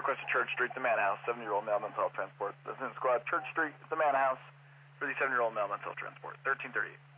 requested Church Street, the Mann House, 70-year-old male mental health transport. Resident squad, Church Street, the Mann House, for the 70-year-old male mental health transport. 1338.